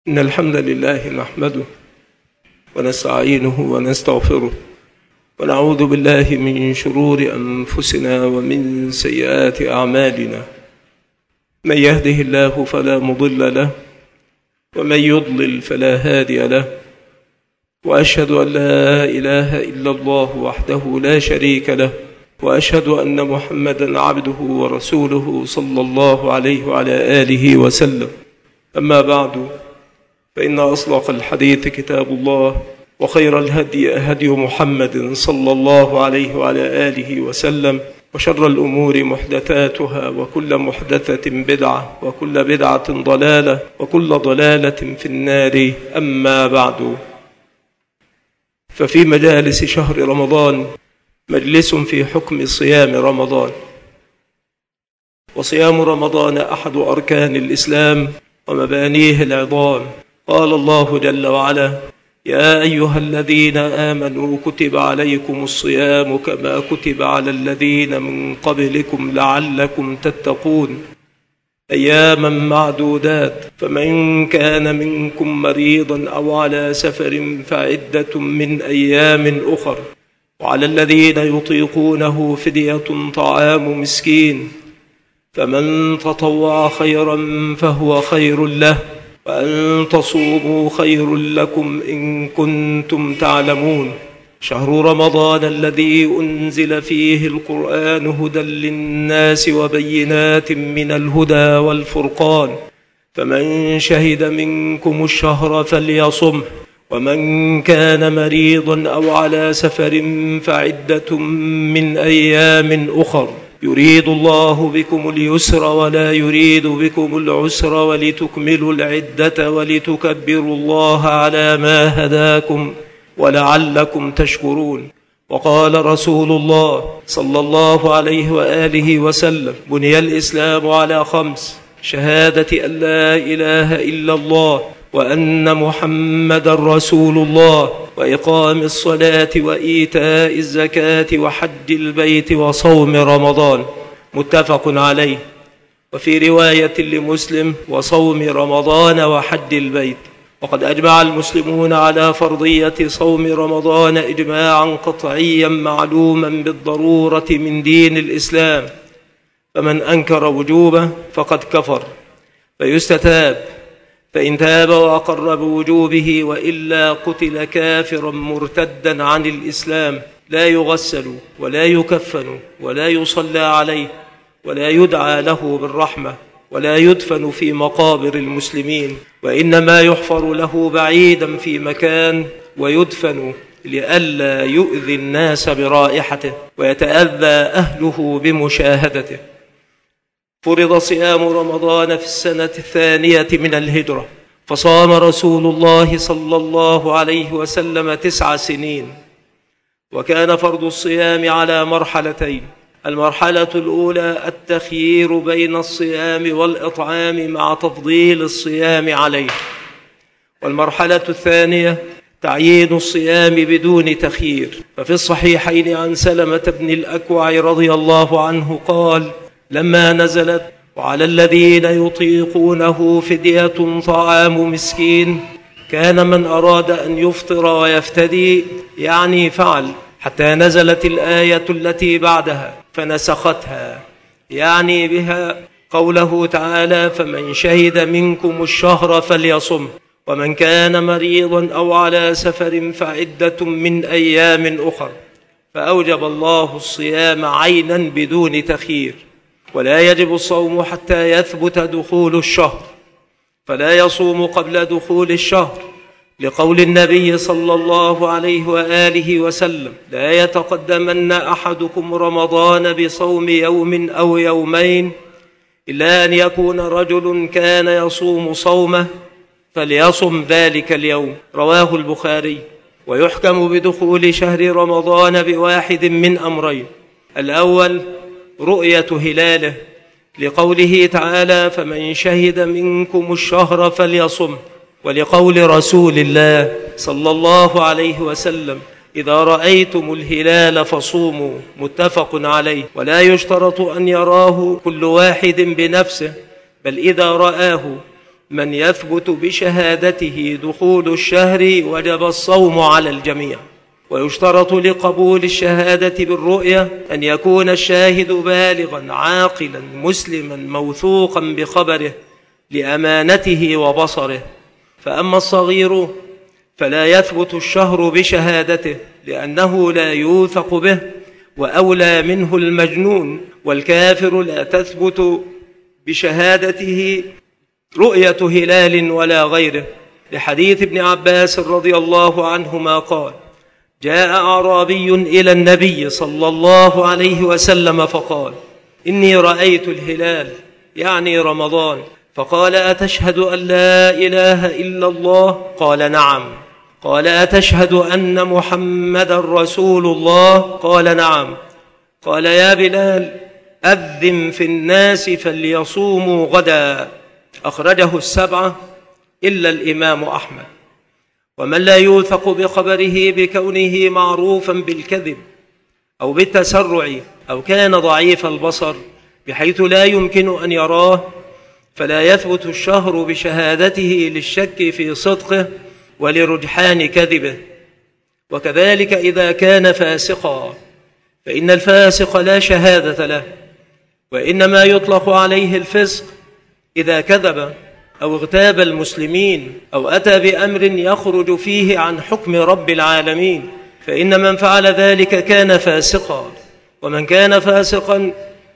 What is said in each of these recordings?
إن الحمد لله نحمده ونستعينه ونستغفره ونعوذ بالله من شرور أنفسنا ومن سيئات أعمالنا. من يهده الله فلا مضل له ومن يضلل فلا هادي له، وأشهد أن لا إله إلا الله وحده لا شريك له، وأشهد أن محمدا عبده ورسوله صلى الله عليه وعلى آله وسلم. أما بعد، فإن أصدق الحديث كتاب الله، وخير الهدي هدي محمد صلى الله عليه وعلى آله وسلم، وشر الأمور محدثاتها، وكل محدثة بدعة، وكل بدعة ضلالة، وكل ضلالة في النار. أما بعد، ففي مجالس شهر رمضان مجلس في حكم صيام رمضان. وصيام رمضان أحد أركان الإسلام ومبانيه العظام. قال الله جل وعلا: يا أيها الذين آمنوا كتب عليكم الصيام كما كتب على الذين من قبلكم لعلكم تتقون، أياما معدودات، فمن كان منكم مريضا أو على سفر فعدة من أيام أخر، وعلى الذين يطيقونه فدية طعام مسكين، فمن تطوع خيرا فهو خير له، وأن تصوموا خير لكم إن كنتم تعلمون. شهر رمضان الذي أنزل فيه القرآن هدى للناس وبينات من الهدى والفرقان، فمن شهد منكم الشهر فليصمه، ومن كان مريضا أو على سفر فعدة من أيام أخر، يريد الله بكم اليسر ولا يريد بكم العسر، ولتكملوا العدة ولتكبروا الله على ما هداكم ولعلكم تشكرون. وقال رسول الله صلى الله عليه وآله وسلم: بني الإسلام على 5: شهادة أن لا إله إلا الله، وأن محمد رسول الله، وإقام الصلاة، وإيتاء الزكاة، وحج البيت، وصوم رمضان. متفق عليه. وفي رواية لمسلم: وصوم رمضان وحج البيت. وقد أجمع المسلمون على فرضية صوم رمضان إجماعا قطعيا معلوما بالضرورة من دين الإسلام، فمن أنكر وجوبه فقد كفر، فيستتاب، فإن تاب وأقر بوجوبه، وإلا قتل كافرا مرتدا عن الإسلام، لا يغسل ولا يكفن ولا يصلى عليه ولا يدعى له بالرحمة ولا يدفن في مقابر المسلمين، وإنما يحفر له بعيدا في مكان ويدفن لئلا يؤذي الناس برائحته ويتأذى أهله بمشاهدته. فرض صيام رمضان في السنة 2 من الهجرة، فصام رسول الله صلى الله عليه وسلم 9 سنين. وكان فرض الصيام على مرحلتين: المرحلة الأولى التخيير بين الصيام والإطعام مع تفضيل الصيام عليه، والمرحلة الثانية تعيين الصيام بدون تخيير. ففي الصحيحين عن سلمة بن الأكوع رضي الله عنه قال: لما نزلت: وعلى الذين يطيقونه فدية طعام مسكين، كان من أراد أن يفطر ويفتدي يعني فعل، حتى نزلت الآية التي بعدها فنسختها، يعني بها قوله تعالى: فمن شهد منكم الشهر فليصم، ومن كان مريضا أو على سفر فعدة من أيام أخر. فأوجب الله الصيام عينا بدون تخيير. ولا يجب الصوم حتى يثبت دخول الشهر، فلا يصوم قبل دخول الشهر، لقول النبي صلى الله عليه وآله وسلم: لا يتقدمن أحدكم رمضان بصوم يوم أو يومين، إلا أن يكون رجل كان يصوم صومه فليصم ذلك اليوم. رواه البخاري. ويحكم بدخول شهر رمضان بواحد من أمرين: الأول رؤية هلاله، لقوله تعالى: فمن شهد منكم الشهر فليصم، ولقول رسول الله صلى الله عليه وسلم: إذا رأيتم الهلال فصوموا. متفق عليه. ولا يشترط أن يراه كل واحد بنفسه، بل إذا رآه من يثبت بشهادته دخول الشهر وجب الصوم على الجميع. ويشترط لقبول الشهادة بالرؤية أن يكون الشاهد بالغا عاقلا مسلما موثوقا بخبره لأمانته وبصره. فأما الصغير فلا يثبت الشهر بشهادته لأنه لا يوثق به، وأولى منه المجنون. والكافر لا تثبت بشهادته رؤية هلال ولا غيره، لحديث ابن عباس رضي الله عنهما قال: جاء أعرابي إلى النبي صلى الله عليه وسلم فقال: إني رأيت الهلال، يعني رمضان. فقال: أتشهد أن لا إله إلا الله؟ قال: نعم. قال: أتشهد أن محمد رسول الله؟ قال: نعم. قال: يا بلال أذن في الناس فليصوموا غدا. أخرجه السبعة إلا الإمام أحمد. ومن لا يوثق بخبره بكونه معروفا بالكذب أو بالتسرع أو كان ضعيف البصر بحيث لا يمكن أن يراه، فلا يثبت الشهر بشهادته للشك في صدقه ولرجحان كذبه. وكذلك إذا كان فاسقا، فإن الفاسق لا شهادة له، وإنما يطلق عليه الفسق إذا كذب أو اغتاب المسلمين أو أتى بأمر يخرج فيه عن حكم رب العالمين، فإن من فعل ذلك كان فاسقا. ومن كان فاسقا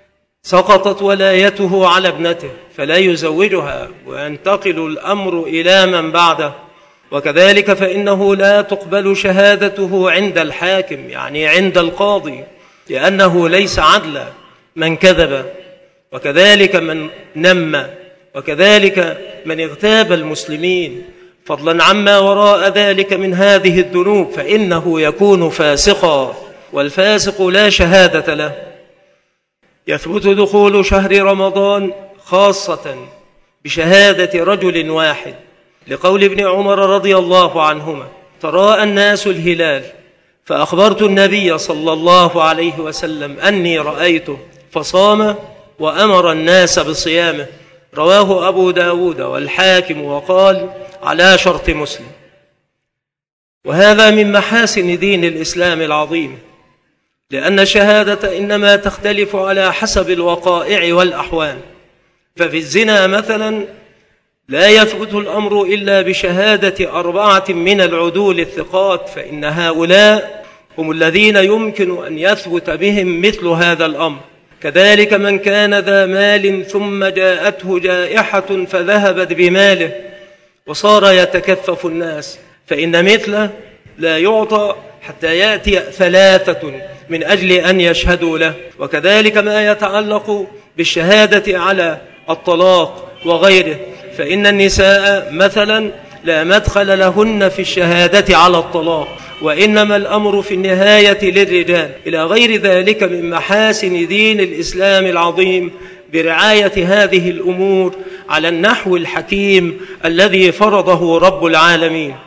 سقطت ولايته على ابنته فلا يزوجها وينتقل الأمر إلى من بعده. وكذلك فإنه لا تقبل شهادته عند الحاكم، يعني عند القاضي، لأنه ليس عدلا من كذب، وكذلك من نم، وكذلك من اغتاب المسلمين، فضلا عما وراء ذلك من هذه الذنوب، فإنه يكون فاسقا، والفاسق لا شهادة له. يثبت دخول شهر رمضان خاصة بشهادة رجل واحد، لقول ابن عمر رضي الله عنهما: تراءى الناس الهلال فأخبرت النبي صلى الله عليه وسلم أني رأيته فصام وأمر الناس بصيامه. رواه أبو داود والحاكم وقال: على شرط مسلم. وهذا من محاسن دين الإسلام العظيم، لأن الشهادة إنما تختلف على حسب الوقائع والأحوال. ففي الزنا مثلا لا يثبت الأمر إلا بشهادة 4 من العدول الثقات، فإن هؤلاء هم الذين يمكن أن يثبت بهم مثل هذا الأمر. كذلك من كان ذا مال ثم جاءته جائحة فذهبت بماله وصار يتكفف الناس، فإن مثله لا يعطى حتى يأتي 3 من أجل أن يشهدوا له. وكذلك ما يتعلق بالشهادة على الطلاق وغيره، فإن النساء مثلا لا مدخل لهن في الشهادة على الطلاق، وإنما الأمر في النهاية للرجال. إلى غير ذلك من محاسن دين الإسلام العظيم برعاية هذه الأمور على النحو الحكيم الذي فرضه رب العالمين.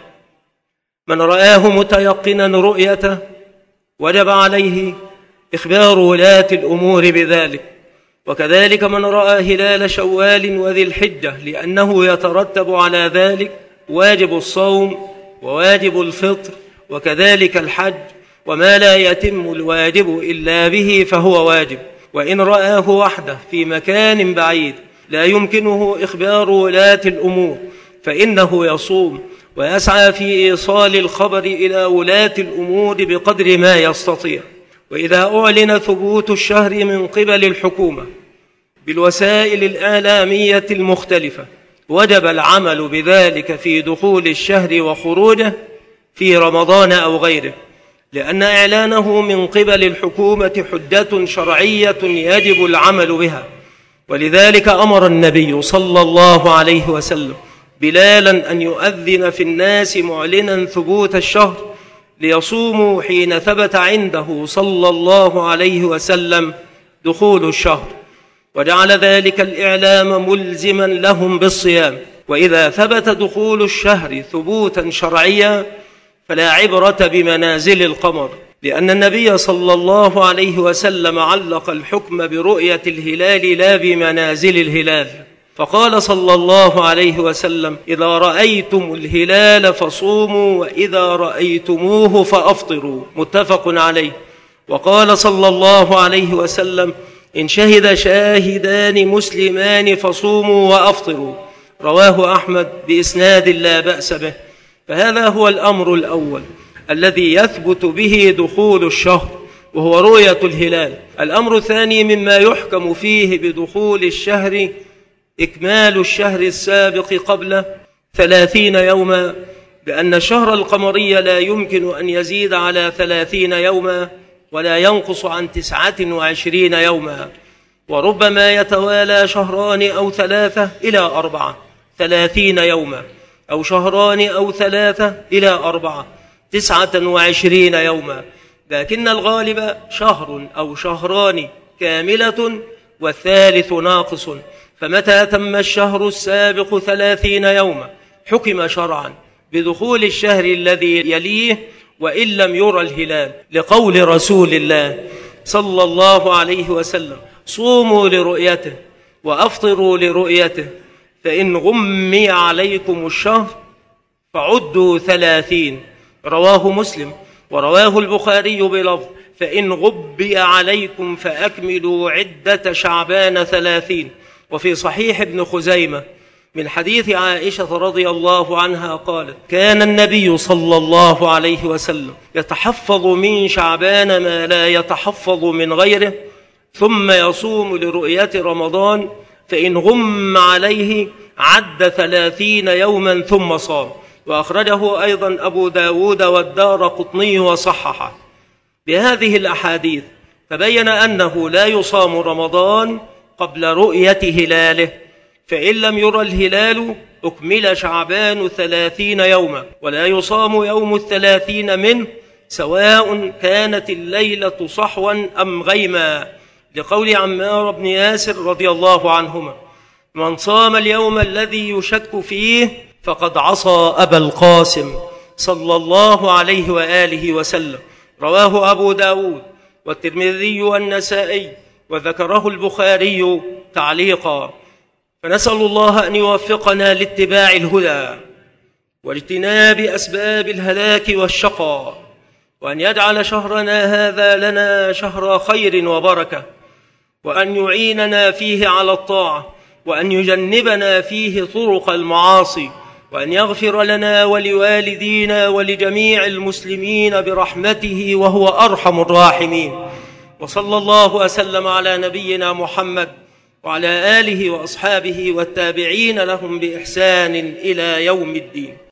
من رآه متيقنا رؤيته وجب عليه إخبار ولاة الأمور بذلك. وكذلك من رأى هلال شوال وذي الحجة، لأنه يترتب على ذلك واجب الصوم وواجب الفطر وكذلك الحج، وما لا يتم الواجب إلا به فهو واجب. وإن رآه وحده في مكان بعيد لا يمكنه إخبار ولاة الأمور، فإنه يصوم ويسعى في إيصال الخبر إلى ولاة الأمور بقدر ما يستطيع. وإذا أعلن ثبوت الشهر من قبل الحكومة بالوسائل الإعلامية المختلفة وجب العمل بذلك في دخول الشهر وخروجه في رمضان أو غيره، لأن إعلانه من قبل الحكومة حجة شرعية يجب العمل بها. ولذلك أمر النبي صلى الله عليه وسلم بلالا أن يؤذن في الناس معلنا ثبوت الشهر ليصوموا حين ثبت عنده صلى الله عليه وسلم دخول الشهر، وجعل ذلك الإعلام ملزما لهم بالصيام. وإذا ثبت دخول الشهر ثبوتا شرعيا فلا عبرة بمنازل القمر، لأن النبي صلى الله عليه وسلم علق الحكم برؤية الهلال لا بمنازل الهلال. فقال صلى الله عليه وسلم: إذا رأيتم الهلال فصوموا، وإذا رأيتموه فأفطروا، متفق عليه. وقال صلى الله عليه وسلم: إن شهد شاهدان مسلمان فصوموا وأفطروا، رواه أحمد بإسناد لا بأس به. فهذا هو الأمر الأول الذي يثبت به دخول الشهر، وهو رؤية الهلال. الأمر الثاني مما يحكم فيه بدخول الشهر إكمال الشهر السابق قبل 30 يوما، بأن الشهر القمري لا يمكن أن يزيد على 30 يوما ولا ينقص عن 29 يوما، وربما يتوالى شهران أو 3 إلى 4 30 يوما، أو شهران أو 3 إلى 4 29 يوما، لكن الغالب شهر أو شهران كاملة والثالث ناقص. فمتى تم الشهر السابق 30 يوما حكم شرعا بدخول الشهر الذي يليه وإن لم يرى الهلال، لقول رسول الله صلى الله عليه وسلم: صوموا لرؤيته وأفطروا لرؤيته، فإن غمي عليكم الشهر فعدوا 30. رواه مسلم، ورواه البخاري بلفظ: فإن غبي عليكم فأكملوا عدة شعبان 30. وفي صحيح ابن خزيمة من حديث عائشة رضي الله عنها قالت: كان النبي صلى الله عليه وسلم يتحفظ من شعبان ما لا يتحفظ من غيره، ثم يصوم لرؤية رمضان، فإن غم عليه عد 30 يوما ثم صام. وأخرجه أيضا أبو داود والدارقطني وصححه. بهذه الأحاديث تبين أنه لا يصام رمضان قبل رؤية هلاله، فإن لم يرى الهلال أكمل شعبان 30 يوما، ولا يصام يوم 30 منه، سواء كانت الليلة صحوا أم غيما، لقول عمار بن ياسر رضي الله عنهما: من صام اليوم الذي يشك فيه فقد عصى أبا القاسم صلى الله عليه وآله وسلم. رواه أبو داود والترمذي والنسائي، وذكره البخاري تعليقا. فنسأل الله أن يوفقنا لاتباع الهدى واجتناب أسباب الهلاك والشقاء، وأن يجعل شهرنا هذا لنا شهر خير وبركة، وأن يعيننا فيه على الطاعة، وأن يجنبنا فيه طرق المعاصي، وأن يغفر لنا ولوالدينا ولجميع المسلمين برحمته وهو أرحم الراحمين. وصلى الله وسلم على نبينا محمد وعلى آله وأصحابه والتابعين لهم بإحسان إلى يوم الدين.